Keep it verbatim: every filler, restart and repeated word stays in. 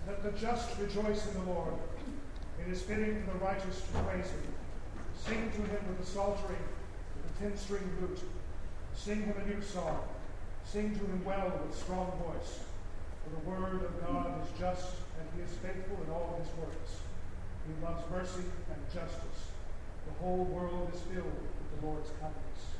Let the just rejoice in the Lord. It is fitting for the righteous to praise him. Sing to him with the psaltery, with the ten-string lute. Sing him a new song. Sing to him well with strong voice. For the word of God is just, and he is faithful in all his works. He loves mercy and justice. The whole world is filled with the Lord's kindness.